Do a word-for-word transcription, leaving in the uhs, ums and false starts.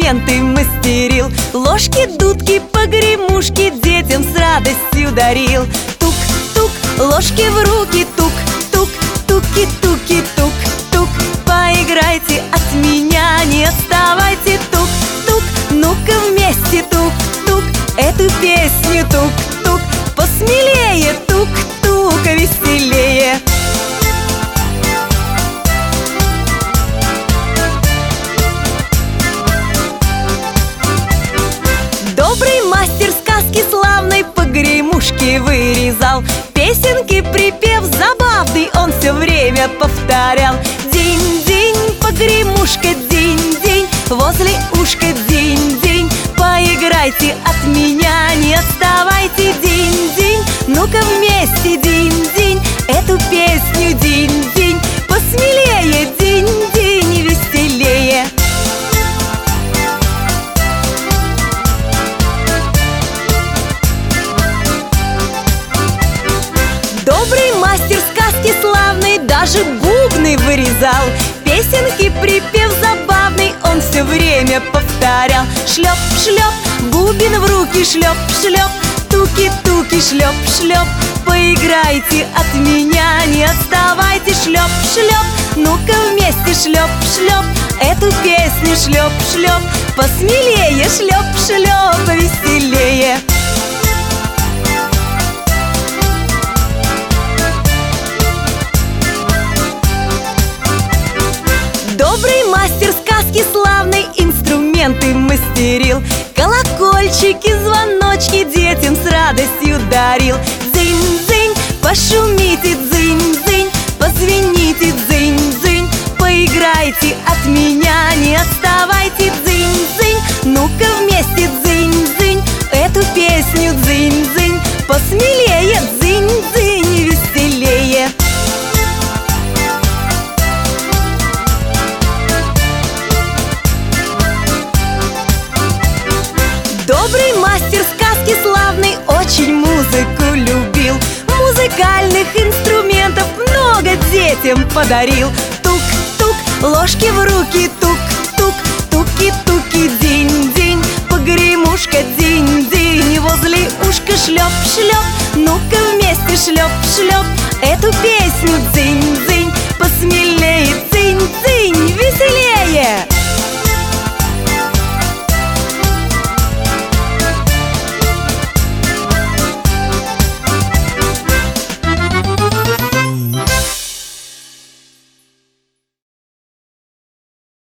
инструменты мастерил, ложки, дудки, погремушки детям с радостью дарил. Тук-тук, ложки в руки, тук-тук, туки-туки-тук. Поиграйте, от меня не отставайте. Тук-тук, ну-ка вместе тук-тук, эту песню тук-тук. Посмелее, тук-тук, веселее. Добрый мастер сказки славной погремушки вырезал, песенки припев забавный он все время повторял. Динь-динь, погремушка, динь-динь, возле ушка динь-динь. Поиграйте, от меня не отставайте. Динь-динь, ну-ка вместе динь-динь, эту песню динь-динь. Посмелее, динь-динь, веселее. Добрый мастер сказки славный даже бубны вырезал, песенки припев забавный он все время повторял. Шлеп-шлеп, бубен в руки, шлеп-шлеп, туки-туки, шлеп-шлеп. Поиграйте, от меня не отставайте. Шлеп-шлеп, ну-ка вместе шлеп-шлеп, эту песню шлеп-шлеп. Посмелее, шлеп-шлеп, веселее. Добрый мастер сказки славный инструменты мастерил, колокольчики, звоночки детям с радостью дарил. Дзынь-дзынь, пошумите, дзынь-дзынь, позвените, дзынь-дзынь. Поиграйте, от меня не отставайте. Дзынь-дзынь, ну-ка вместе дзынь-дзынь, эту песню дзынь-дзынь. Посмелее, дзынь-дзынь, веселее. Добрый мастер сказки славный очень музыку любил, музыкальных инструментов много детям подарил. Тук-тук, ложки в руки, тук-тук, туки-туки, динь-динь. Погремушка, динь-динь, возле ушка шлеп-шлеп. Ну-ка вместе шлеп-шлеп, эту песню